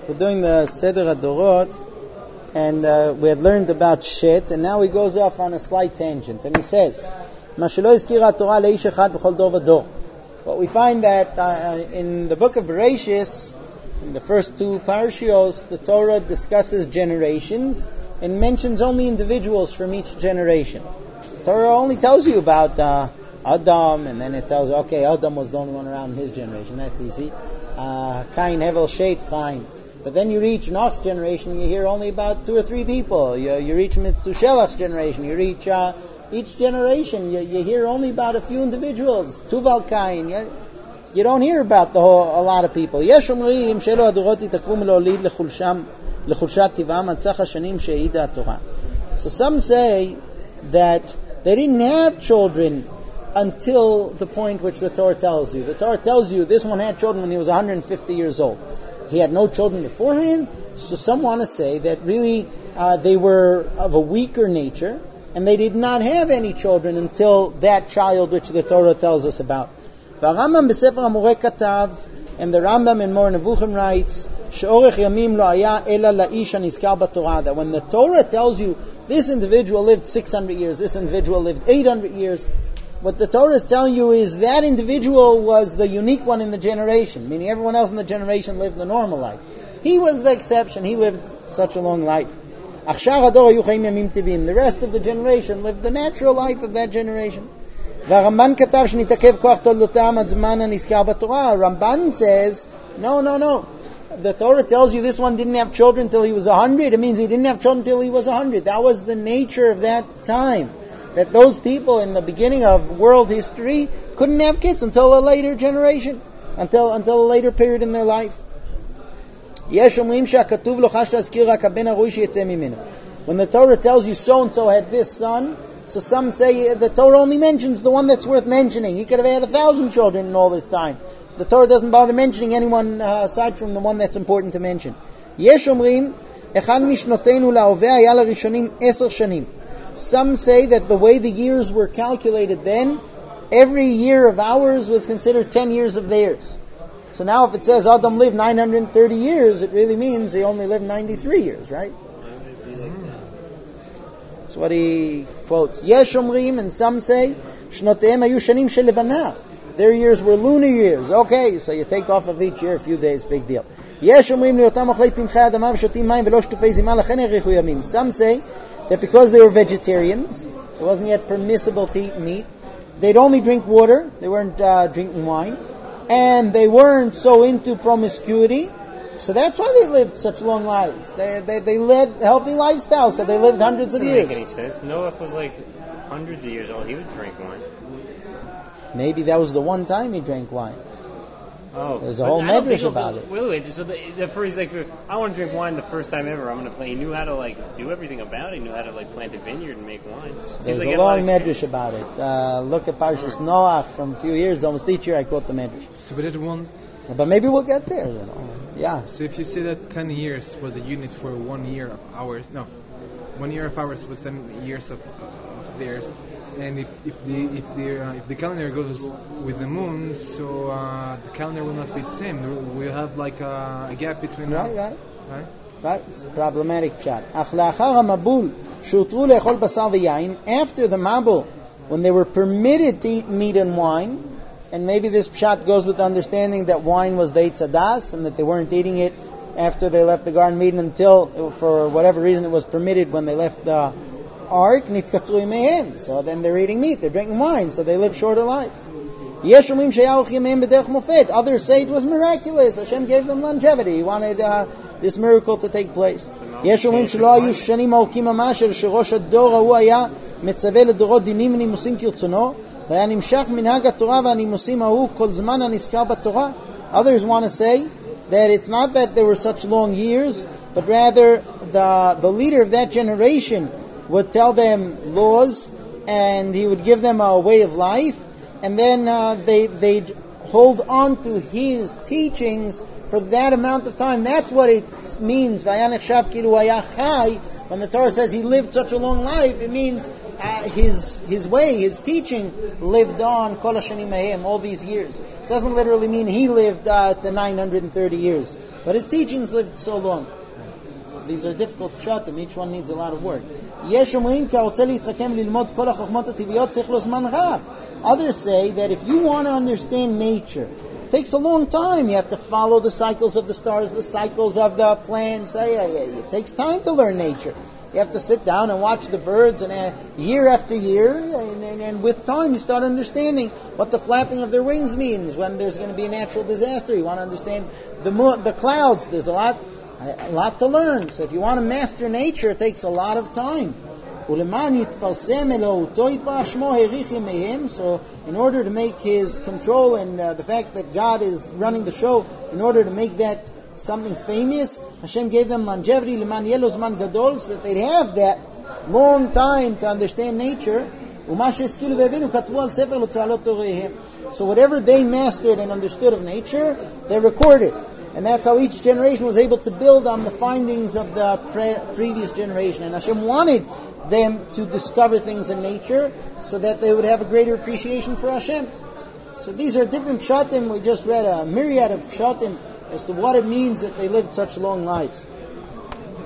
We're doing the Seder HaDorot, and we had learned about Shet, and now he goes off on a slight tangent, and he says, what we find that in the book of Bereshis, in the first two parashios, the Torah discusses generations and mentions only individuals from each generation. The Torah only tells you about Adam, and then it tells you, okay, Adam was the only one around in his generation, that's easy. Cain, Hevel, Shet, fine. But then you reach Noach's generation, you hear only about 2 or 3 people. You reach Methuselah's generation, you reach each generation, you hear only about a few individuals. Tuval Cain, you don't hear about a lot of people. Yesh omrim shelo adorot yitakvu melolid lechulshat tivam ad tzach hashanim she'ida Torah. So some say that they didn't have children until the point which the Torah tells you. The Torah tells you this one had children when he was 150 years old. He had no children beforehand, so some want to say that really they were of a weaker nature, and they did not have any children until that child which the Torah tells us about. והרמב"ם בספר המורה כתב, and the Rambam in Moreh Nevuchim writes, שאורך ימים לא היה אלא לאיש הנזכר בתורה, that when the Torah tells you this individual lived 600 years, this individual lived 800 years, what the Torah is telling you is that individual was the unique one in the generation, meaning everyone else in the generation lived the normal life. He was the exception. He lived such a long life. The rest of the generation lived the natural life of that generation. Ramban says, no. The Torah tells you this one didn't have children until he was 100. It means he didn't have children until he was 100. That was the nature of that time. That those people in the beginning of world history couldn't have kids until a later generation, until a later period in their life. When the Torah tells you so-and-so had this son, so some say the Torah only mentions the one that's worth mentioning. He could have had 1,000 children in all this time. The Torah doesn't bother mentioning anyone aside from the one that's important to mention. Some say that the way the years were calculated then, every year of ours was considered 10 years of theirs. So now if it says Adam lived 930 years, it really means he only lived 93 years, right? That's what he quotes. Yesh omrim, and some say, Shnotehem hayu shanim shel levana. Their years were lunar years. Okay, so you take off of each year a few days, big deal. Yesh omrim liyotam ochlei tzimchei adama v'shotim mayim v'lo shtufei zima lachen yarichu yamim. Some say that because they were vegetarians, it wasn't yet permissible to eat meat, they'd only drink water, they weren't drinking wine, and they weren't so into promiscuity, so that's why they lived such long lives. They led healthy lifestyles, so they lived hundreds of years. Doesn't make any sense. Noah was like hundreds of years old, he would drink wine. Maybe that was the one time he drank wine. Oh, there's a whole medrash about it. Wait. So the first, like, I want to drink wine the first time ever. I'm going to play. He knew how to do everything about it. He knew how to plant a vineyard and make wine. There's a long medrash about it. Look at Parshas Noach from a few years. Almost each year I quote the medrash. So we did one. But maybe we'll get there. Yeah. So if you say that 10 years was a unit for 1 year of hours, 1 year of hours was 7 years of theirs. And if the calendar goes with the moon, so the calendar will not be the same. We'll have like a gap between them. Right. It's a problematic chat. After the Mabul, when they were permitted to eat meat and wine, and maybe this pshat goes with the understanding that wine was the Eitz Hadas, and that they weren't eating it after they left the Garden of Eden until, for whatever reason, it was permitted when they left the Ark, so then they're eating meat, they're drinking wine, so they live shorter lives. Others say it was miraculous. Hashem gave them longevity. He wanted this miracle to take place. Others want to say that it's not that there were such long years, but rather the leader of that generation would tell them laws, and he would give them a way of life, and then they'd hold on to his teachings for that amount of time. That's what it means. When the Torah says he lived such a long life, it means his way, his teaching lived on kol hashanim all these years. It doesn't literally mean he lived to 930 years. But his teachings lived so long. These are difficult pshatim. Each one needs a lot of work. Others say that if you want to understand nature, it takes a long time. You have to follow the cycles of the stars, the cycles of the plants. It takes time to learn nature. You have to sit down and watch the birds, and year after year, and with time you start understanding what the flapping of their wings means when there's going to be a natural disaster. You want to understand the clouds. There's a lot to learn. So if you want to master nature, it takes a lot of time. So in order to make his control and the fact that God is running the show, in order to make that something famous, Hashem gave them longevity, so that they'd have that long time to understand nature. So whatever they mastered and understood of nature, they recorded. And that's how each generation was able to build on the findings of the previous generation. And Hashem wanted them to discover things in nature so that they would have a greater appreciation for Hashem. So these are different pshatim. We just read a myriad of pshatim as to what it means that they lived such long lives.